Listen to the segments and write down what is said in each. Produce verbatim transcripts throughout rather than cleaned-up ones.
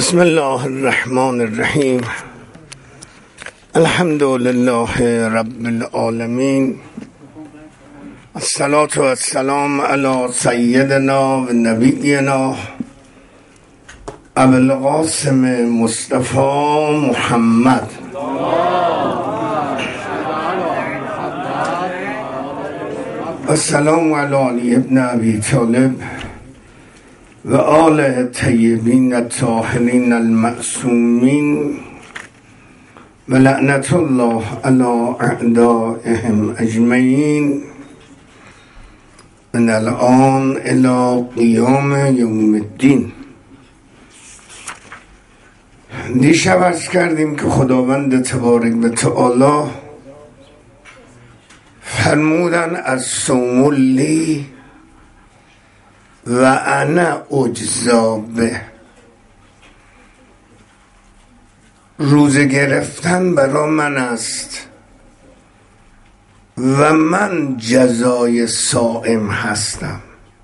بسم الله الرحمن الرحیم. الحمد لله رب العالمین، الصلاة و السلام علی سیدنا و نبینا ابوالقاسم مصطفی محمد السلام علی علی ابن ابی طالب و آل طیبین الطاهرین المعصومین و لعنت الله علی اعدائهم اجمعین من الان الی قیام یوم الدین. دیشب عرض کردیم که خداوند تبارک و تعالی فرمودن از صوم لی و انا اجزا به، روزه گرفتن برا من است و من جزای صائم هستم.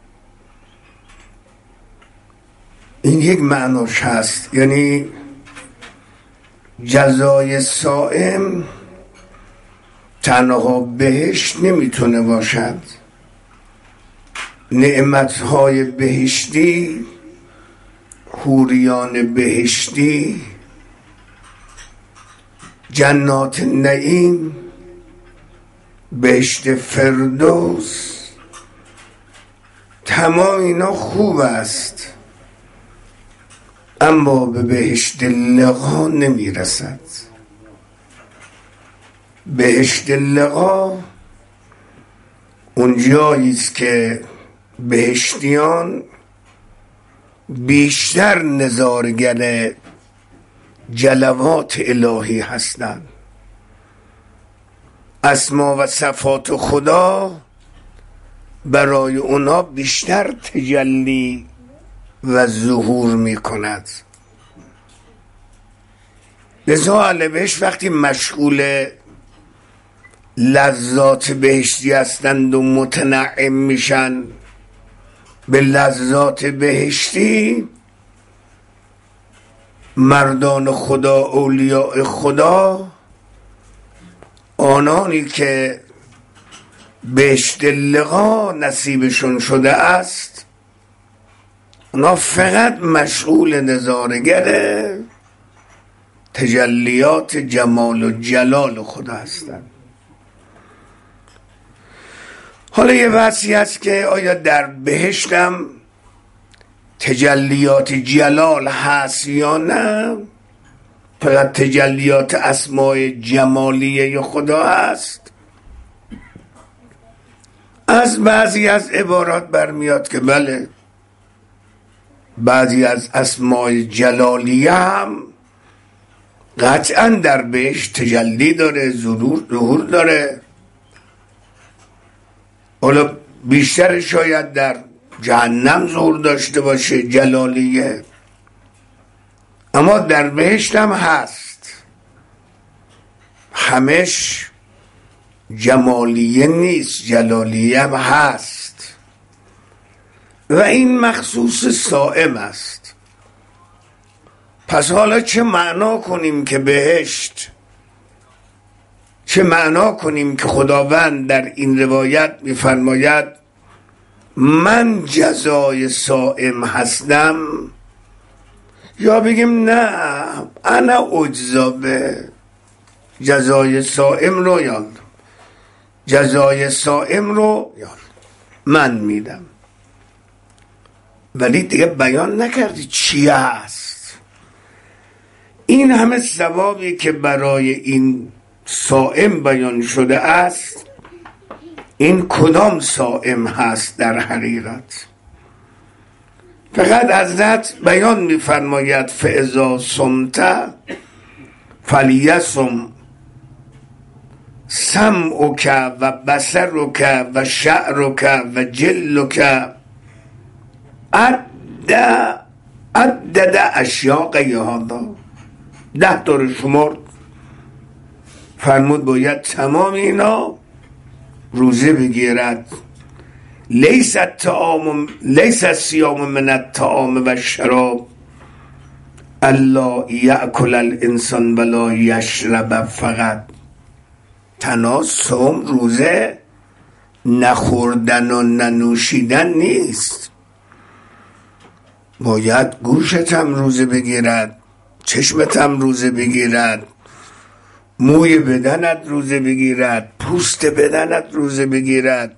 این یک معناش هست، یعنی جزای صائم تنها بهشت نمیتونه باشد، نعمتهای بهشتی، حوریان بهشتی، جنات نعیم، بهشت فردوس، تمام اینا خوب است، اما به بهشت لقا نمیرسد. بهشت لقا اونجایی است که بهشتیان بیشتر نظارگر جلوات الهی هستند. اسما و صفات خدا برای اونا بیشتر تجلی و ظهور می کند. لذا اهل بهشت وقتی مشغول لذات بهشتی هستند و متنعم میشن به لذات بهشتی، مردان خدا، اولیاء خدا، آنانی که بهشت لقا نصیبشون شده است، اونا فقط مشغول نظارگر تجلیات جمال و جلال خدا هستند. حالا یه بحثی هست که آیا در بهشتم تجلیات جلال هست یا نه، فقط تجلیات اسماء جمالیه خدا هست. از بعضی از عبارات برمیاد که بله، بعضی از اسماء جلالیه هم قطعا در بهشت تجلی داره، ظهور ظهور داره. حالا بیشتر شاید در جهنم ظهور داشته باشه جلالیه، اما در بهشت هم هست. همش جمالیه نیست، جلالیه هم هست و این مخصوص صائم است. پس حالا چه معنا کنیم که بهشت، چه معنا کنیم که خداوند در این روایت می‌فرماید من جزای صائم هستم، یا بگیم نه انا اجزا به، جزای صائم رو یاد جزای صائم رو یاد من میدم، ولی دیگه بیان نکردی چی هست. این همه ثوابی که برای این صائم بیان شده است، این کدام صائم هست در حقیقت؟ فقط حضرت بیان می‌فرماید فاذا صمت فلیصم سمعک و بصرک و شعرک و جلک عد عدد اشیاء هذا، ده تا رو شمرد، فرمود باید تمام اینا روزه بگیرد. لیس الطعام لیس الصیام من الطعام و الشراب الا یأکل الانسان ولا یشرب فقط. تنها صوم روزه نخوردن و ننوشیدن نیست، باید گوشت هم روزه بگیرد، چشمت هم روزه بگیرد، موی بدنت روزه بگیرد، پوست بدنت روزه بگیرد،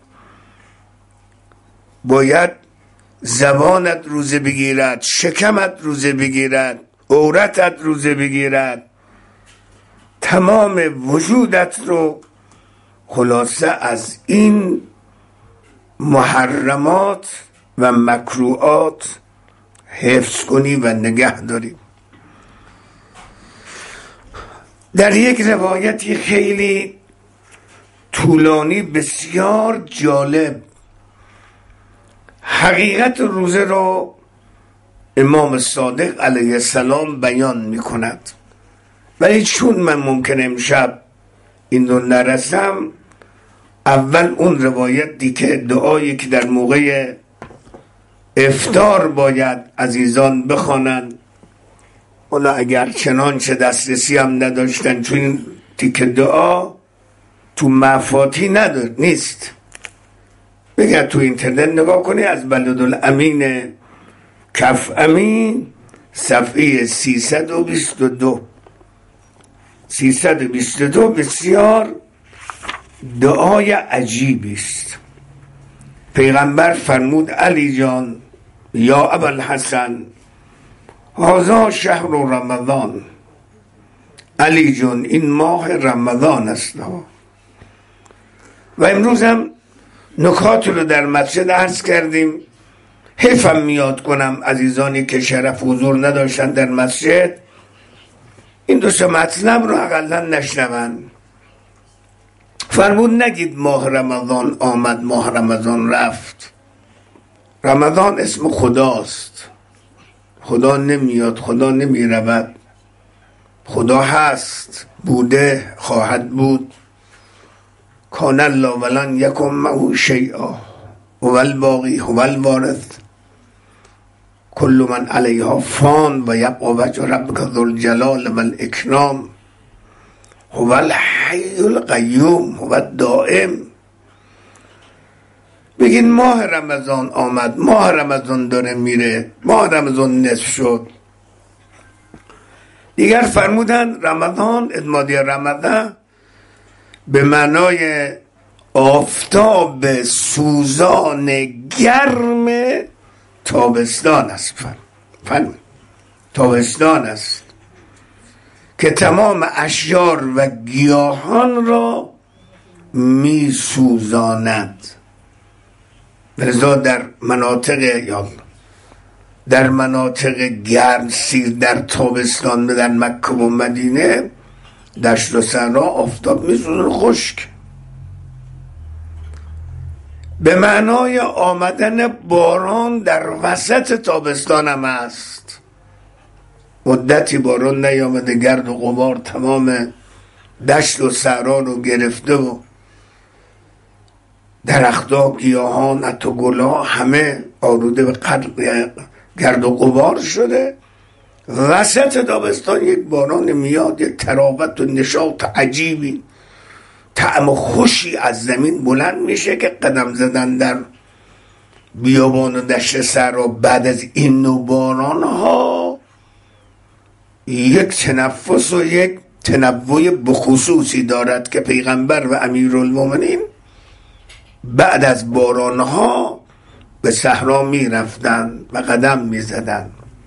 باید زبانت روزه بگیرد، شکمت روزه بگیرد، عورتت روزه بگیرد، تمام وجودت رو خلاصه از این محرمات و مکروهات حفظ کنی و نگه داری. در یک روایتی خیلی طولانی بسیار جالب حقیقت روزه رو امام صادق علیه السلام بیان می کند، ولی چون من ممکن امشب این رو نرسم، اول اون روایتی که دعایی که در موقع افطار باید عزیزان بخوانند، حالا اگر چنانچه دسترسی هم نداشتن، چون این تیکه دعا تو مفاتی ندار نیست، بگرد تو اینترنت نگاه کنی، از بلدالامین کف امین صفحه سیصد و بیست و دو سیصد و بیست و دو بسیار دعای عجیبی است. پیغمبر فرمود علی جان یا ابوالحسن هذا شهر رمضان، علی جان این ماه رمضان است. و امروز هم نکات رو در مسجد عرض کردیم، حیفم میاد کنم عزیزانی که شرف حضور نداشتن در مسجد این دو سه مطلب رو اقلا نشنون. فرمود نگید ماه رمضان آمد ماه رمضان رفت. رمضان اسم خداست، خدا نمیاد، خدا نمی رود، خدا هست، بوده، خواهد بود. کان الله ولن یکن معه شیئا هو الباقی هو الوارث کل من علیها فان و یبقی وجه ربک ذو الجلال و الاکرام هو الحی القیوم هو الدائم. بگین ماه رمضان آمد، ماه رمضان داره میره، ماه رمضان نصف شد. دیگر فرمودن رمضان ادمادی رمضان به معنای آفتاب سوزان گرم تابستان است. فرمود تابستان است که تمام اشجار و گیاهان را می سوزاند. لذا در مناطق یا در مناطق گرم سیر در تابستان در مکه و مدینه دشت و صحرا آفتاب می سوزن خشک، به معنای آمدن باران در وسط تابستان هم است. مدتی باران نیامده، گرد و غبار تمام دشت و صحرا رو گرفته و درختها، گیاهان، حتی گلها همه آلوده به گرد و غبار شده. وسط تابستان یک باران میاد، یک تراوت و نشاط عجیبی، طعم خوشی از زمین بلند میشه که قدم زدن در بیابان و دشت صحرا بعد از این نوع باران ها یک تنفس و یک تنوع بخصوصی دارد که پیغمبر و امیرالمومنین بعد از باران ها به صحرا می رفتن و قدم می زدن.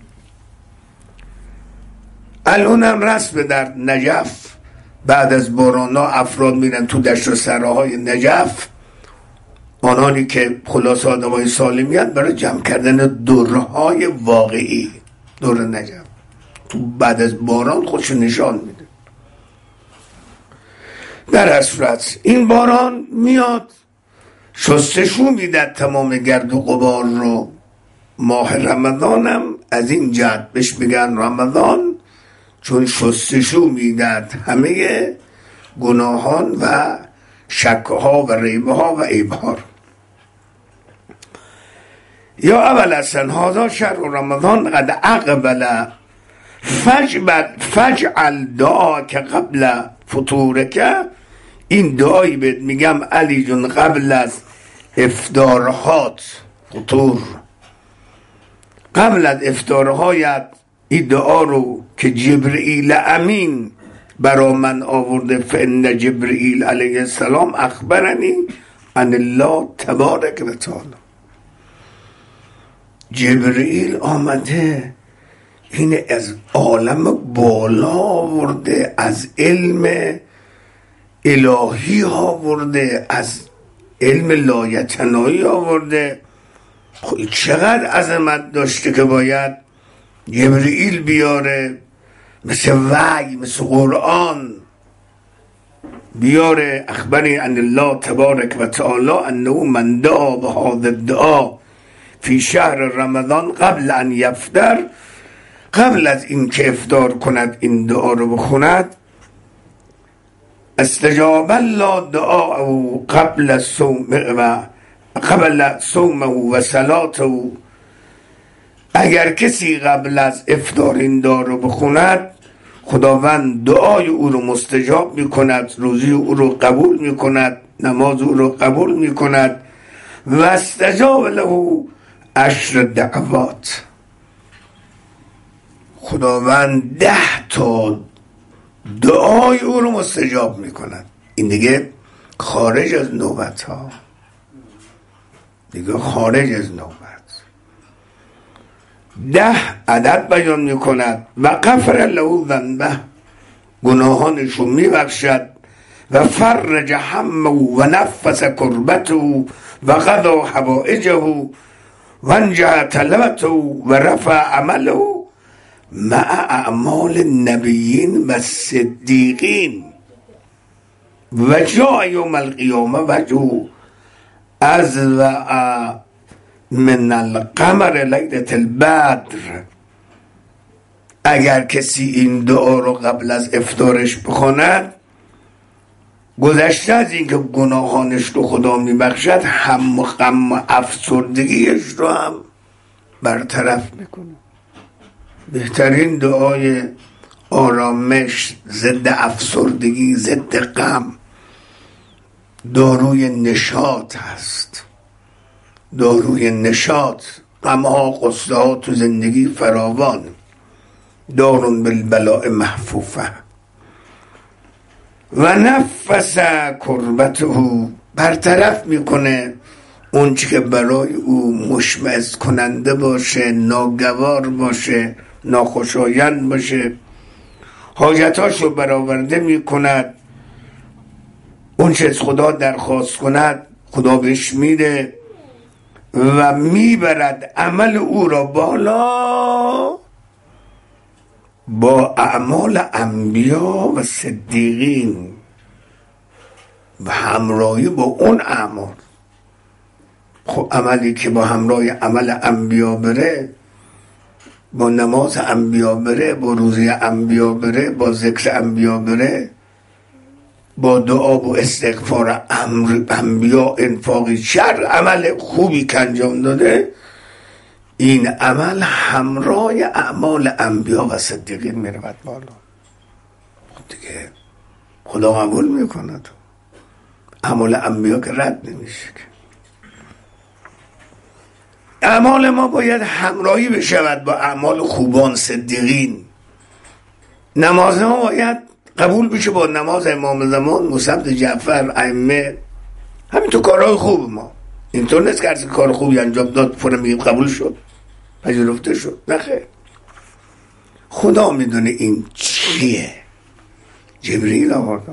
الان هم رسم در نجف بعد از باران ها افراد میرن تو دشت و صحراهای نجف، آنانی که خلاص آدم های سالمیت، برای جمع کردن درهای واقعی. در نجف تو بعد از باران خودش نشان میده. در هر صورت این باران میاد شستشو میدد تمام گرد و غبار رو. ماه رمضانم از این جهت بهش میگن رمضان، چون شستشو میدد همه گناهان و شکها و ریبها و عیبها. یا اول اصلا هذا شهر رمضان قد اقبل فجعل دعا که قبل فطوره، که این دعایی بهت میگم علی جون قبل از افطارهات، فطور قبل از افطارهایت، این دعا رو که جبرئیل امین برا من آورده، فان جبرئیل علیه السلام اخبرنی ان الله تبارک و تعالی. جبرئیل آمده این از عالم بالا آورده، از علم الهی آورده، از علم لایتناهی آورده. خب چقدر عظمت داشته که باید جبرئیل بیاره، مثل وحی، مثل قرآن بیاره. اخبرنی ان الله تبارک و تعالی انه من دعا به هذا الدعا فی شهر رمضان قبل ان یفطر، قبل از این که افطار کند این دعا رو بخوند، استجاب الله دعاءه قبل الصوم و قبل صومه و صلاته. اگر کسی قبل از افطار این دعا رو بخوند، خداوند دعای او رو مستجاب میکند، روزی او رو قبول میکند، نماز او رو قبول میکند. و استجاب له عشر دعوات، خداوند ده تا دعای او رو مستجاب میکند. این دیگه خارج از نوبت ها، دیگه خارج از نوبت. ده عدد بیان میکند. و غفر له ذنبه، گناهانش رو میبخشد. و فرج همه و نفس کربته و قضا حوائجه و انجح طلبته و رفع عمله مع اعمال النبیین و صدیقین. و جاء یوم القیامه وجهه اضوأ من القمر لیلة البدر. اگر کسی این دعا رو قبل از افطارش بخواند، گذشته از این که گناهانش رو خدا میبخشد، هم و غم و افسردگیش رو هم برطرف میکنه. بهترین دعای آرامش، ضد افسردگی، ضد غم، داروی نشاط هست. داروی نشاط. غم ها، غصه ها تو زندگی فراوان. دارون بالبلاء محفوفه. و نفس کربته، برطرف میکنه اون چی که برای او مشمئز کننده باشه، ناگوار باشه، ناخوشایند باشه. حاجتاشو برآورده میکند. اون چه از خدا درخواست کند خدا بهش میده و میبرد عمل او را بالا با اعمال انبیا و صدیقین و همراهی با اون اعمال. خب عملی که با همراهی عمل انبیا بره، با نماز انبیا بره، با روزی انبیا بره، با ذکر انبیا بره، با دعا و استغفار امر انبیا، انفاق شر، عمل خوبی که انجام داده، این عمل همراه اعمال انبیا و صدیقین میرود بالا. دیگه خدا قبول میکنه. تو اعمال انبیا که رد نمیشه. اعمال ما باید همراهی بشود با اعمال خوبان صدیقین. نماز ما باید قبول بشه با نماز امام زمان موسی بن جعفر، ائمه. همین تو کارهای خوب ما. اینطور نیست که هر کار خوبی انجام داد فورا میگیم قبول شد، پذیرفته شد. نه خیر. خدا میدونه این چیه. جبرئیل آورد.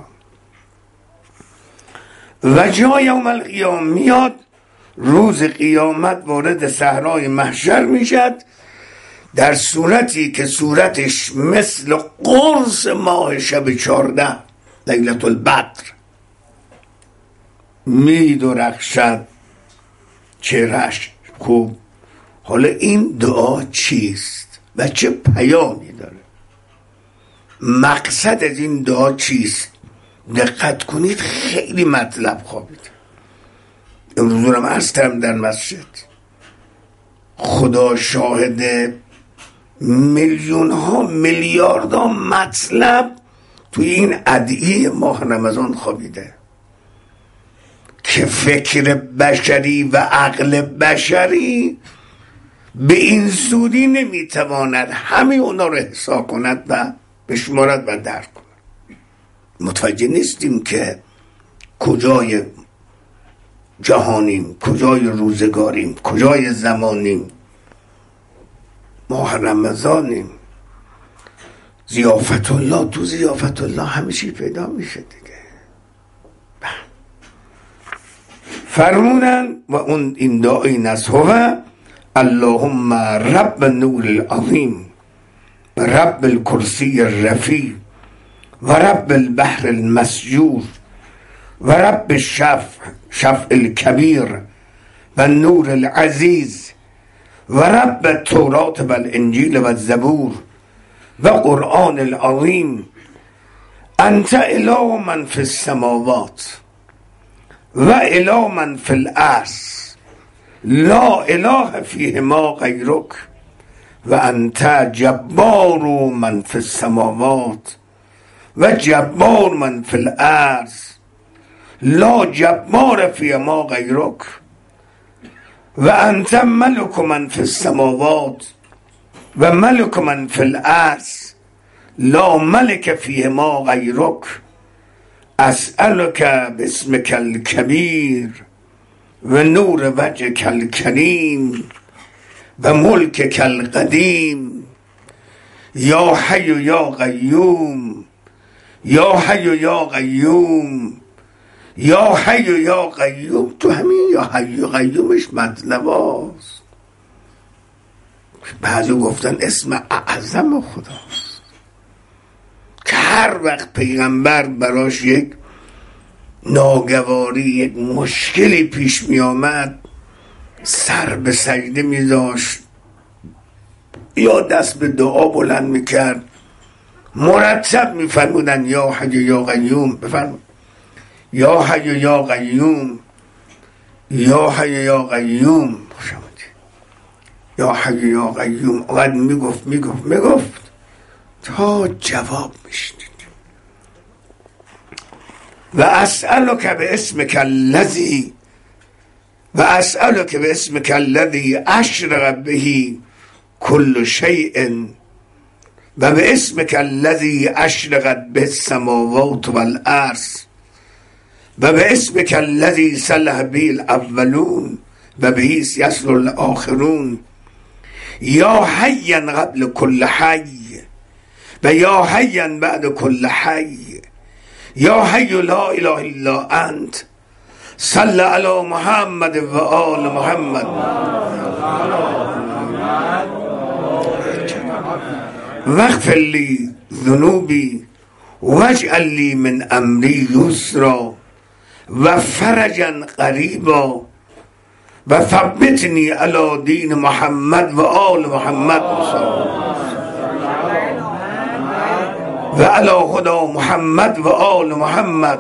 و جای یوم القیامه، میاد روز قیامت وارد صحرای محشر میشد، در صورتی که صورتش مثل قرص ماه شب چارده لیلة البدر می درخشد چهرهش. خوب، حالا این دعا چیست و چه پیامی داره؟ مقصد از این دعا چیست؟ دقت کنید، خیلی مطلب خوابید. امروز هم عرض کردم در مسجد، خدا شاهد، میلیون ها میلیارد ها مطلب توی این ادعیه ماه رمضان خوابیده که فکر بشری و عقل بشری به این زودی نمیتواند همه اونا رو احصا کند و بشمارد و درک کند. متوجه نیستیم که کجای جهانیم، کجای روزگاریم، کجای زمانیم. ماه رمضانیم. ضیافت الله، تو ضیافت الله همه چی پیدا میشه دیگه. فرمودن و اون این دعا این است: هو اللهم رب النور العظیم و رب الکرسی الرفیع و رب البحر المسجور و رب الشفع شفع الکبیر و نور العزیز و رب التورات و الانجیل و الزبور و قرآن العظیم، انت اله من فی السماوات و اله من فی الارض لا اله فیهما غیرک و انت جبار من فی السماوات و جبار من فی الارض لا جبار فیهما غیرک و انت ملک من فی السماوات و ملک من فی الارض لا ملک فیهما غیرک اسألک باسمک الکبیر و نور وجهک الکریم و ملکک القدیم یا حی یا قیوم یا حی یا قیوم یا حی یا قیوم. تو همین یا حی یا قیومش مطلب هست. بعضی گفتن اسم اعظم خداست که هر وقت پیغمبر براش یک ناگواری، یک مشکلی پیش می آمد، سر به سجده می داشت یا دست به دعا بلند می کرد، مرتب می فرمودن یا حی یا قیوم. بفرمود یا حی یا قیوم یا حی یا قیوم یا حی یا قیوم. اقعد می گفت می گفت می گفت تا جواب میشنید. و اسألک باسمک الذی و اسألک باسمک الذی اشرق به کل شیء و باسمک الذی اشرقت به السماوات والارض و باسمک الذی صلح به الاولون و به یصلح الاخرون یا حیا قبل کل حی و یا حیا بعد کل حی یا حی لا اله الا انت صل علی محمد و آل محمد واغفر لی ذنوبی واجعل لی من امری یسرا و فرجا قریبا و ثبتنی علی دین محمد و آل محمد و علی خدا محمد و آل محمد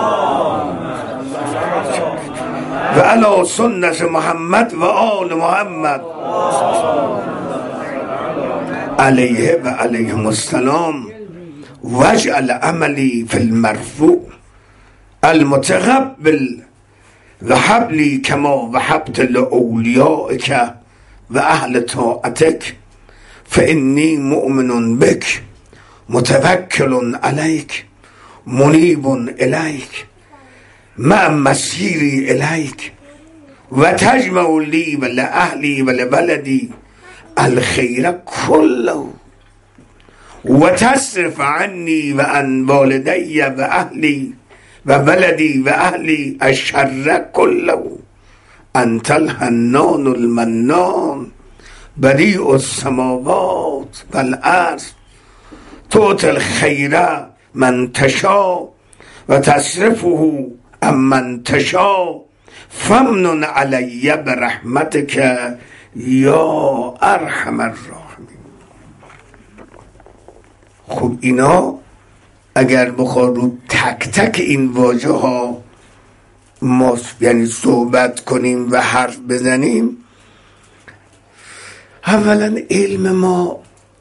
و علی سنت محمد و آل محمد علیه و علیهم السلام واجعل عملی فی المرفوع المتقبل و حبلی کما وهبت لاولیائک و اهل طاعتک فانی مؤمن بک متوکل علیک منیب الیک مع مسیری الیک و تجمع لی و لاهلی و لبلدی الخیر کله و تصرف عنی و عن والدی و اهلی و ولدی و اهلی الشر کله انت الحنان المنان بدیع السماوات والارض تعطی الخیر من تشاء و تصرفه عن من تشاء فمن علی برحمتک یا ارحم الراحمین. خب اینا اگر بخواد رو تک تک این واژه ها ما یعنی صحبت کنیم و حرف بزنیم، اولا علم ما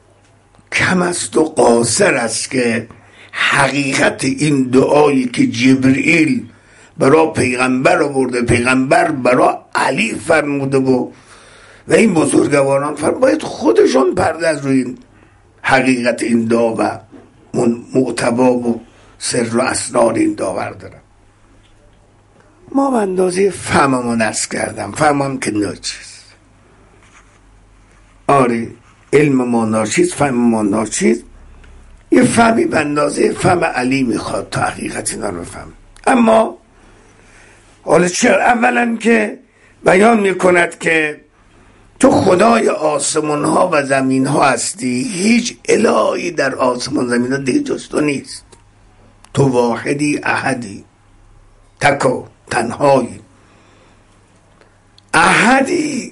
کم است و قاصر است که حقیقت این دعایی که جبرئیل برای پیغمبر آورده، پیغمبر برای علی فرموده و و این بزرگواران فرمود باید خودشون پرده از روی این حقیقت این دعا و محتوا و سر و اسرار این دعا بردارن. ما به اندازه فهممون عرض کردم، فهمم که ناچیز، آره علم ما ناچیز، فهم ما ناچیز، یه فهمی به اندازه فهم علی میخواد تا حقیقت اینا رو بفهم. اما حالا چرا؟ اولا که بیان میکند که تو خدای آسمان ها و زمین ها هستی، هیچ الهی در آسمان زمین ها دیگه جز تو نیست، تو واحدی احدی، تکو تنهایی، احدی،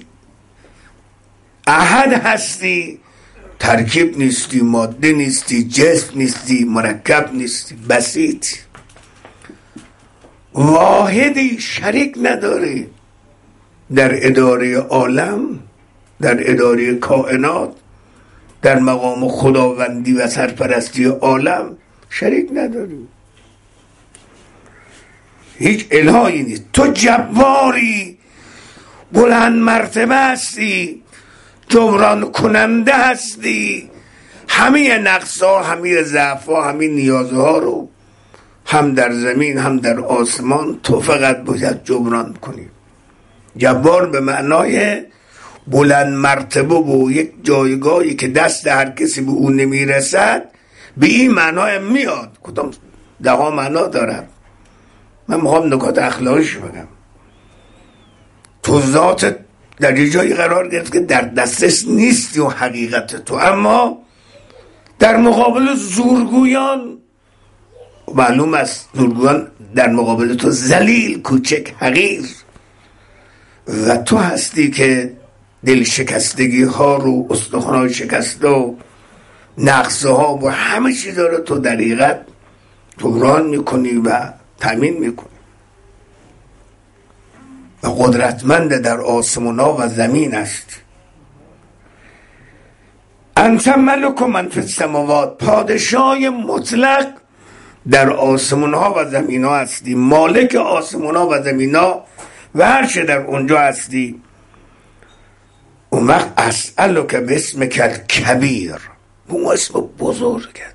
احد هستی، ترکیب نیستی، ماده نیستی، جسم نیستی، مرکب نیستی، بسیط، واحدی، شریک نداری در اداره عالم، در اداره کائنات، در مقام خداوندی و سرپرستی عالم شریک نداری، هیچ الهی نیست. تو جباری، بلند مرتبه هستی، جبران کننده هستی، همه نقصا، همه ضعفا، همه نیازها رو هم در زمین هم در آسمان تو فقط باید جبران کنی. جبار به معنای بلند مرتبه و یک جایگاهی که دست هر کسی به اون نمیرسد، به این معنای میاد. کدام ده ها معنا دارد، من میخوام نکات اخلاقیش بگم. تو ذات در یه جایی قرار گرفت که در دستش نیستی و حقیقت تو، اما در مقابل زورگویان، معلوم است زورگویان در مقابل تو ذلیل، کوچک، حقیر، و تو هستی که دل شکستگی ها رو، استخوان‌های شکسته و نقصه ها و همه چیز رو تو در حقیقت جبران میکنی و تامین میکنی و قدرتمند در آسمان ها و زمین است. انت ملک من فی السماوات، پادشاه مطلق در آسمان ها و زمین ها هستی، مالک آسمان ها و زمین ها و هر چه در اونجا هستی. اون وقت اسألک باسمک الکبیر، اون اسم بزرگت،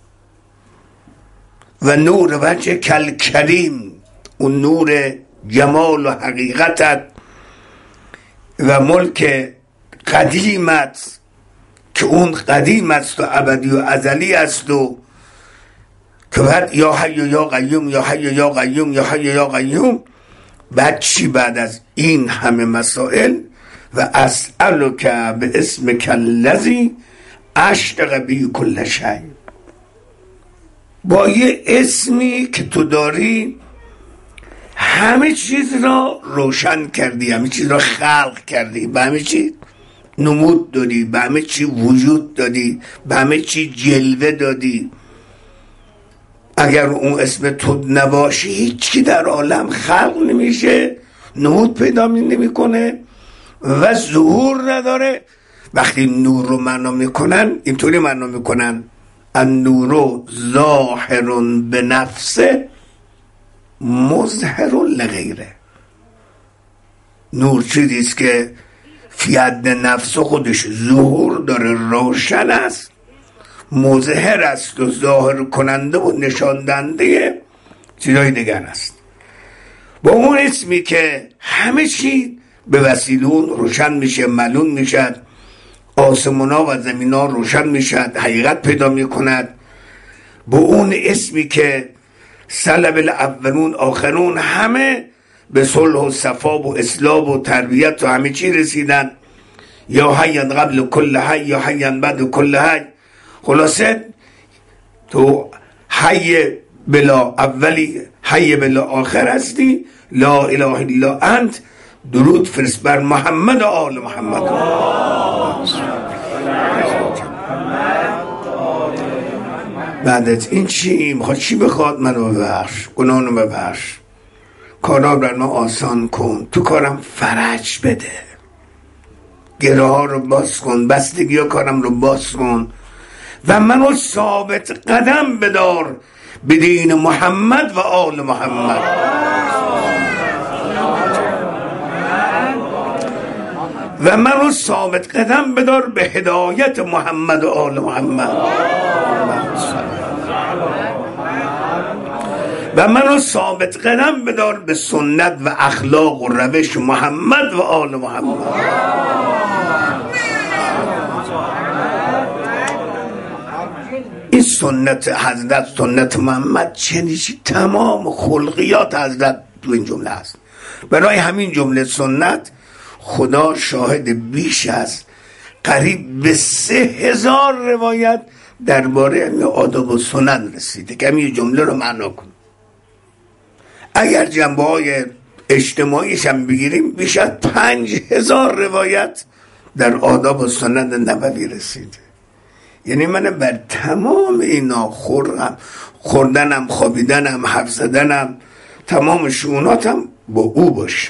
و نور وجه کل کریم، اون نور جمال و حقیقتت و ملک قدیمت که اون قدیم است و ابدی و ازلی است و که بعد یا حی یا قیوم یا حی یا قیوم یا حی یا قیوم. بعد چی بعد از این همه مسائل؟ و اسألک باسمک الذی اشرق بی کل شیء، با یه اسمی که تو داری همه چیز را روشن کردی، همه چیز را خلق کردی، به همه چیز نمود دادی، به همه چی وجود دادی، به همه چی جلوه دادی. اگر اون اسم تو نباشه هیچی در عالم خلق نمیشه، نمود پیدا نمیکنه و ظهور نداره. وقتی نور رو معنا میکنن اینطوری معنا میکنن النور ظاهر به نفسه مظهر لغیره. نور چیزیست که فی حد نفس خودش ظهور داره، روشن است، مظهر است و ظاهر کننده و نشان دهنده چیزای دیگر است. با اون اسمی که همه چی به وسیله اون روشن میشه، معلوم میشد، آسمونا و زمینا روشن میشد، حقیقت پیدا میکند. با اون اسمی که سلب الاولون آخرون همه به صلح و صفا و اصلاح و تربیت و همه چی رسیدن. یا حیان قبل کل حی یا حیان بعد کل حی. خلاصه تو حی بلا اولی حی بلا آخر هستی. لا اله الا انت. درود فرست بر محمد و آل محمد. بعد از این چی میخواد؟ چی بخواد؟ منو ببخش، گناهانو ببخش، کارا بر ما آسان کن، تو کارم فرج بده، گره ها رو باز کن، بستگی ها کارم رو باز کن و منو ثابت قدم بدار به دین محمد و آل محمد. و منو ثابت قدم بدار به هدایت محمد و آل محمد. و منو ثابت قدم بدار به سنت و اخلاق و روش محمد و آل محمد. این سنت حضرت، سنت محمد چنیشی تمام خلقیات حضرت تو این جمله هست. برای همین جمله سنت خدا شاهد بیش از قریب به سه هزار روایت درباره همین آداب و سنن رسیده که همین جمله رو معنا کن. اگر جنبه های اجتماعیش هم بگیریم بیش از پنج هزار روایت در آداب و سنن نبوی رسیده. یعنی من بر تمام اینا خورم خوردنم، خوابیدنم، حرف زدنم، تمام شؤوناتم با او باشه.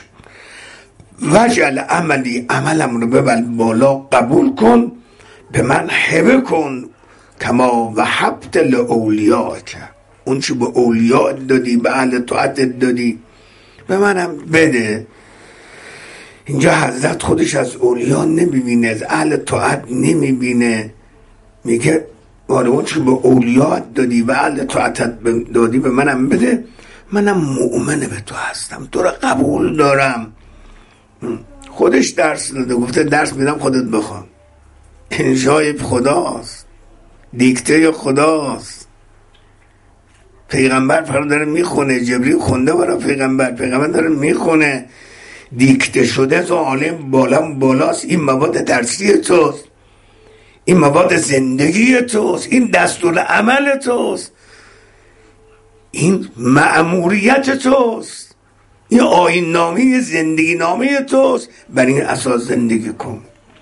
وجعل عملی، عملم رو ببر بالا، قبول کن، به من هبه کن کما وهبت لاولیاءک، اون چی به اولیاء دادی، به اهل طاعت دادی، به منم بده. اینجا حضرت خودش از اولیاء نمیبینه، از اهل طاعت نمیبینه، میگه ولی اون چی به اولیاء دادی، به اهل طاعت دادی، به منم بده، منم مؤمن به تو هستم، تو رو قبول دارم. خودش درس داده، گفته درس میدم خودت بخوان. انشای خداست، دیکته خداست. پیغمبر فرا داره میخونه، جبریل خونده برای پیغمبر، پیغمبر داره میخونه، دیکته شده تو عالم بالا بالاست. این مواد درسی توست، این مواد زندگی توست، این دستور عمل توست، این مأموریت توست، این آیین نامه زندگی نامه توست. بر این اساس زندگی کن.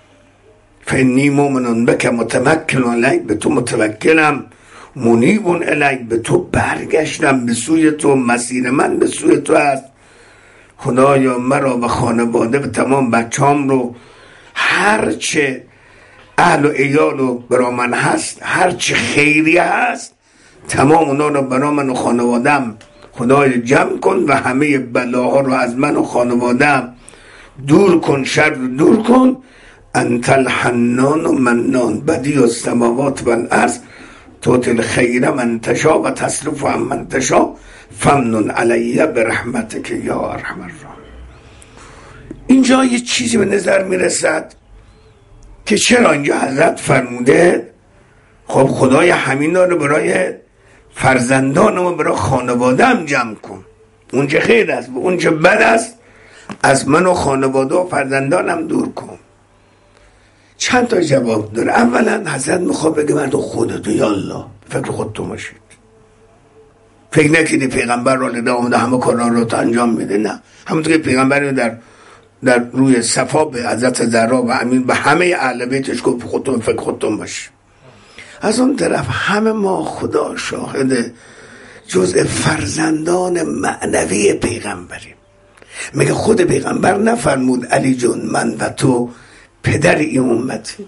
فنی مومنون بک متوکل علیک، به تو متوکلم، منیبون الیک، به تو برگشتم، به سوی تو، مسیر من به سوی تو است. خدایا مرا و خانواده و تمام بچه‌ام رو، هرچه اهل و عیال و برا من هست، هرچه خیری هست، تمام اونا رو برا من و خانوادم خدای جمع کن و همه بلاها رو از من و خانوادم دور کن، شر رو دور کن. انت الحنان و منان، بدیع السماوات و الارض، توتی الخیر من تشا و تصرف عن من تشا، فمنن علی برحمتک یا ارحم الراحمین. اینجا یه چیزی به نظر میرسد که چرا اینجا حضرت فرموده خب خدای همین رو برای فرزندانم و برای خانوادم جمع کن. اون چه خیر است و اون چه بد است از من و خانواده و فرزندانم دور کن. چند تا جواب داره. اولا حضرت میخواد بگه مردم خودتو یا الله فکر خودتون باشید، فکر نکنید پیغمبر را لده آمده همه کارا رو تا انجام میده. نه، همونطور که پیغمبر در در روی صفا به حضرت زهرا و امین به همه اهل بیتش گفت خودتون فکر خودتون باش. از اون طرف همه ما خدا شاهد جزء فرزندان معنوی پیغمبریم. میگه خود پیغمبر نفرمود علی جون من و تو پدر این امتی،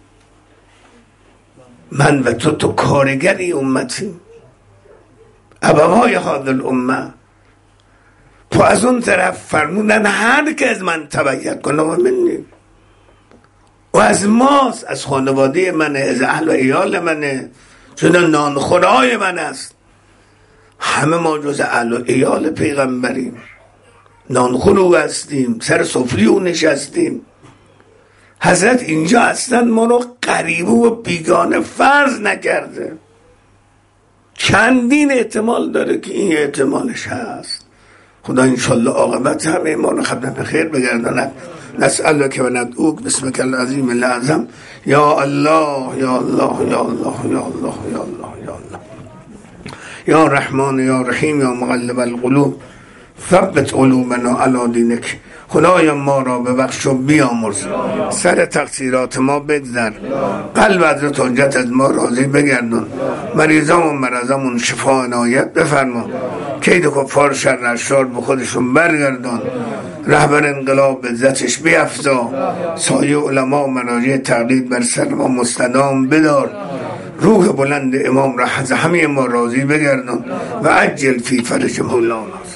من و تو تو کارگر این امتی، ابوای هذه الامه. تو از اون طرف فرمودن هر که از من تبعیت کنه و منی، و از ماست، از خانواده منه، از اهل و عیال منه، چون نانخورای من است. همه ما جز اهل و عیال پیغمبریم، نانخور او هستیم، سر سفره او نشستیم. حضرت اینجا اصلا ما رو غریبه و بیگانه فرض نکرده. چندین احتمال داره که این احتمالش هست. خدا انشالله عاقبت همه ما رو خدمت خیر بگرداند. نسألک و ندعوک بسمک العظیم الاعظم. یا الله یا الله یا الله یا الله یا الله یا الله یا رحمان یا رحیم یا مقلب القلوب ثبت قلوبنا علی دینک. خدایا ما را ببخش و بیامرز، سر تقصیرات ما بگذر، قلب حضرت حجت از ما راضی بگردون، مریضان و مرضامون شفا عنایت بفرما، کید کفار شر اشرار به خودشون برگردون، رهبر انقلاب عزتش بیفزا، سایه علما و مراجع تقلید بر سر ما مستدام بدار، روح بلند امام را از همه ما راضی بگردان و عجل فی فرج مولانا.